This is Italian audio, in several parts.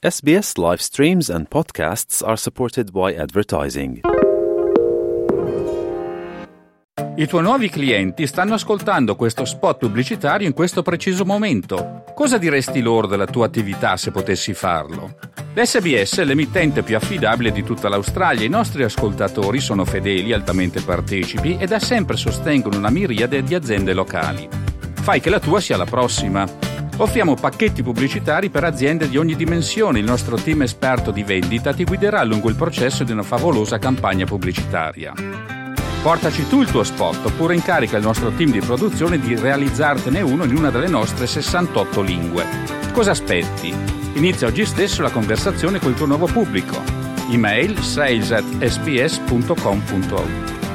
SBS live streams and podcasts are supported by advertising. I tuoi nuovi clienti stanno ascoltando questo spot pubblicitario in questo preciso momento. Cosa diresti loro della tua attività se potessi farlo? L'SBS è l'emittente più affidabile di tutta l'Australia. I nostri ascoltatori sono fedeli, altamente partecipi e da sempre sostengono una miriade di aziende locali. Fai che la tua sia la prossima. Offriamo pacchetti pubblicitari per aziende di ogni dimensione. Il nostro team esperto di vendita ti guiderà lungo il processo di una favolosa campagna pubblicitaria. Portaci tu il tuo spot oppure incarica il nostro team di produzione di realizzartene uno in una delle nostre 68 lingue. Cosa aspetti? Inizia oggi stesso la conversazione col tuo nuovo pubblico. Email sales@sbs.com.au.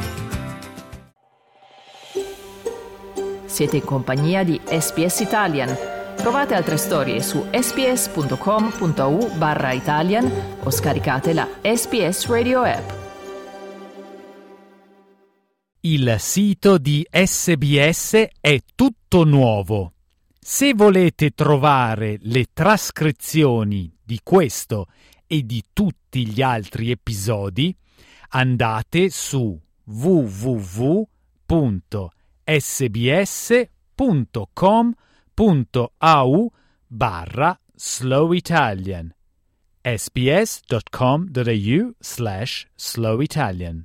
Siete in compagnia di SBS Italian. Trovate altre storie su sbs.com.au/Italian o scaricate la SBS Radio app. Il sito di SBS è tutto nuovo. Se volete trovare le trascrizioni di questo e di tutti gli altri episodi, andate su www.sbs.com.au/slowitalian sbs.com.au/slowitalian.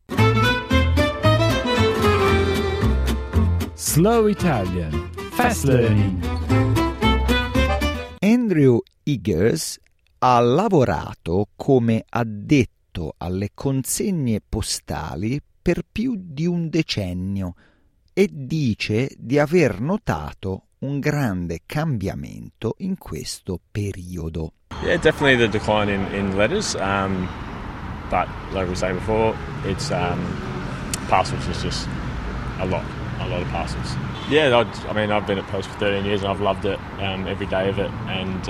Slow Italian. Fast Learning. Andrew Eggers ha lavorato come addetto alle consegne postali per più di un decennio e dice di aver notato un grande cambiamento in questo periodo. Yeah, definitely the decline in letters, but like we were saying before, it's parcels is just a lot of parcels. Yeah, I mean, I've been at Post for 13 years and I've loved it, every day of it, and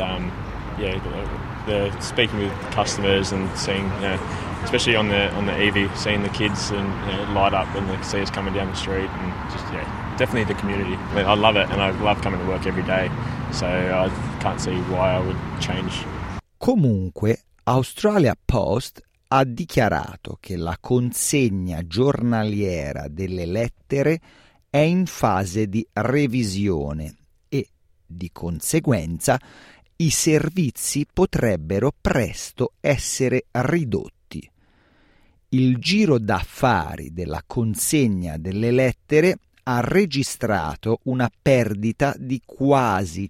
the speaking with customers and seeing, especially on the EV, seeing the kids and light up when they see us coming down the street, and just definitely the community. I mean, I love it and I love coming to work every day, so I can't see why I would change. Comunque, Australia Post ha dichiarato che la consegna giornaliera delle lettere è in fase di revisione e, di conseguenza, i servizi potrebbero presto essere ridotti. Il giro d'affari della consegna delle lettere ha registrato una perdita di quasi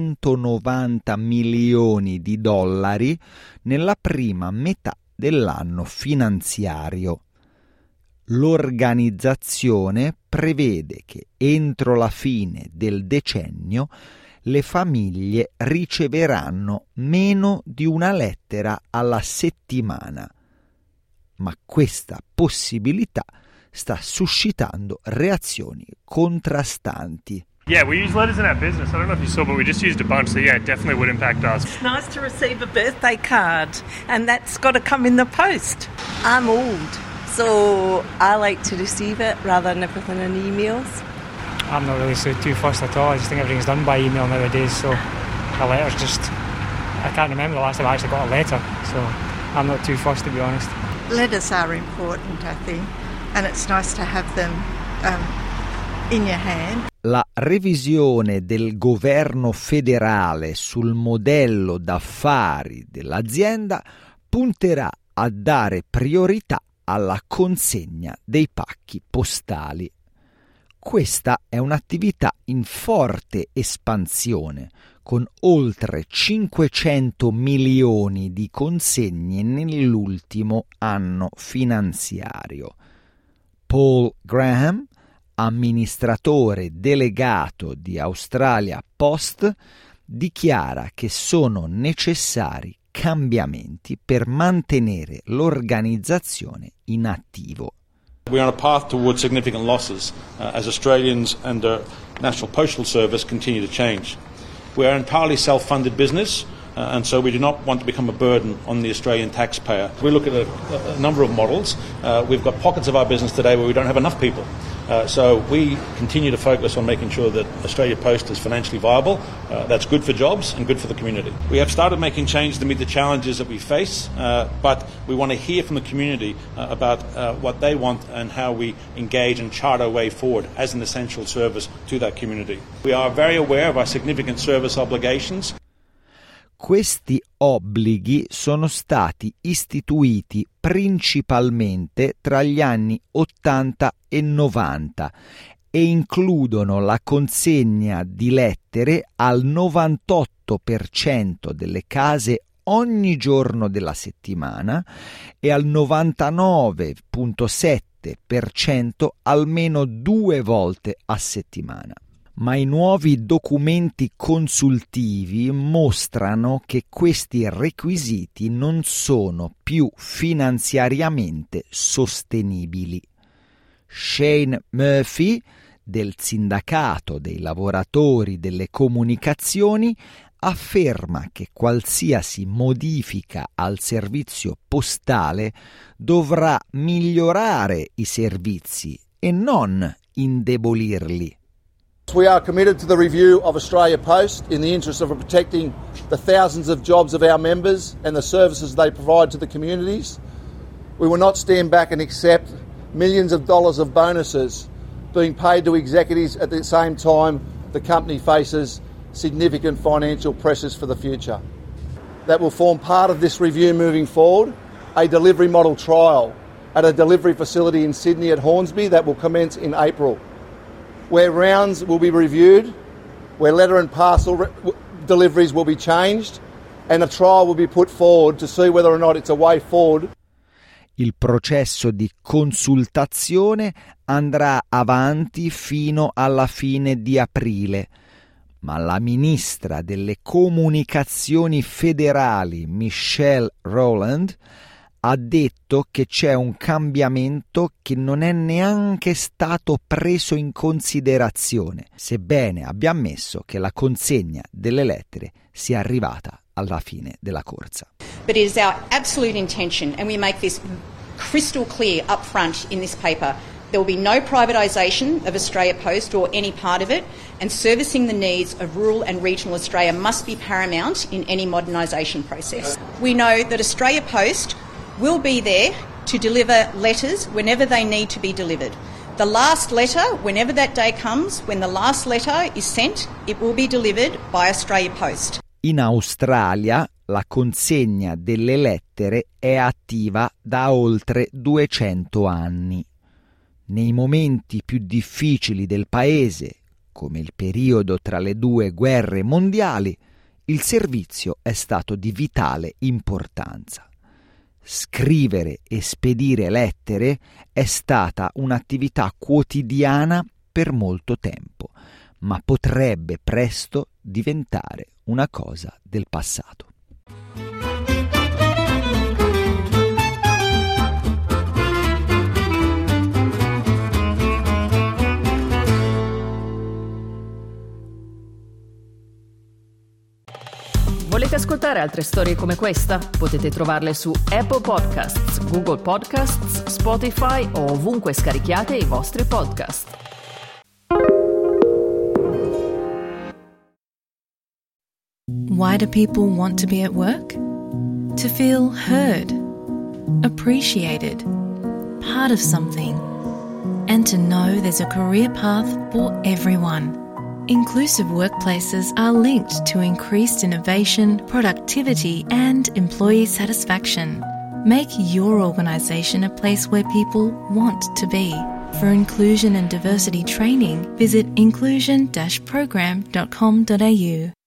190 milioni di dollari nella prima metà dell'anno finanziario. L'organizzazione prevede che entro la fine del decennio le famiglie riceveranno meno di una lettera alla settimana, ma questa possibilità sta suscitando reazioni contrastanti. Yeah, we use letters in our business. I don't know if you saw, but we just used a bunch, so yeah, it definitely would impact us. It's nice to receive a birthday card, and that's got to come in the post. I'm old, so I like to receive it rather than everything in emails. I'm not really too fussed at all. I just think everything's done by email nowadays, so a letter's just... I can't remember the last time I actually got a letter, so I'm not too fussed, to be honest. Letters are important, I think, and it's nice to have them in your hand. La revisione del governo federale sul modello d'affari dell'azienda punterà a dare priorità alla consegna dei pacchi postali. Questa è un'attività in forte espansione, con oltre 500 milioni di consegne nell'ultimo anno finanziario. Paul Graham, amministratore delegato di Australia Post, dichiara che sono necessari cambiamenti per mantenere l'organizzazione in attivo. We're on a path towards significant losses as Australians and the National Postal Service continue to change. We are an entirely self-funded business, and so we do not want to become a burden on the Australian taxpayer. We look at a number of models. We've got pockets of our business today where we don't have enough people. So we continue to focus on making sure that Australia Post is financially viable. That's good for jobs and good for the community. We have started making changes to meet the challenges that we face, but we want to hear from the community about what they want and how we engage and chart our way forward as an essential service to that community. We are very aware of our significant service obligations. Questi obblighi sono stati istituiti principalmente tra gli anni 80 e 90 e includono la consegna di lettere al 98% delle case ogni giorno della settimana e al 99,7% almeno 2 volte a settimana. Ma i nuovi documenti consultivi mostrano che questi requisiti non sono più finanziariamente sostenibili. Shane Murphy, del sindacato dei lavoratori delle comunicazioni, afferma che qualsiasi modifica al servizio postale dovrà migliorare i servizi e non indebolirli. We are committed to the review of Australia Post in the interest of protecting the thousands of jobs of our members and the services they provide to the communities. We will not stand back and accept millions of dollars of bonuses being paid to executives at the same time the company faces significant financial pressures for the future. That will form part of this review moving forward, a delivery model trial at a delivery facility in Sydney at Hornsby that will commence in April, where rounds will be reviewed, where letter and parcel deliveries will be changed, and a trial will be put forward to see whether or not it's a way forward. Il processo di consultazione andrà avanti fino alla fine di aprile, ma la ministra delle comunicazioni federali Michelle Rowland ha detto che c'è un cambiamento che non è neanche stato preso in considerazione, sebbene abbia ammesso che la consegna delle lettere sia arrivata alla fine della corsa. But it is our absolute intention, and we make this crystal clear up front in this paper. There will be no privatisation of Australia Post or any part of it, and servicing the needs of rural and regional Australia must be paramount in any modernisation process. We know that Australia Post will be there to deliver letters whenever they need to be delivered. The last letter, whenever that day comes, when the last letter is sent, it will be delivered by Australia Post. In Australia la consegna delle lettere è attiva da oltre 200 anni. Nei momenti più difficili del paese, come il periodo tra le 2 guerre mondiali, il servizio è stato di vitale importanza. Scrivere e spedire lettere è stata un'attività quotidiana per molto tempo, ma potrebbe presto diventare una cosa del passato. Volete ascoltare altre storie come questa? Potete trovarle su Apple Podcasts, Google Podcasts, Spotify o ovunque scarichiate i vostri podcast. Why do people want to be at work? To feel heard, appreciated, part of something, and to know there's a career path for everyone. Inclusive workplaces are linked to increased innovation, productivity, and employee satisfaction. Make your organisation a place where people want to be. For inclusion and diversity training, visit inclusion-program.com.au.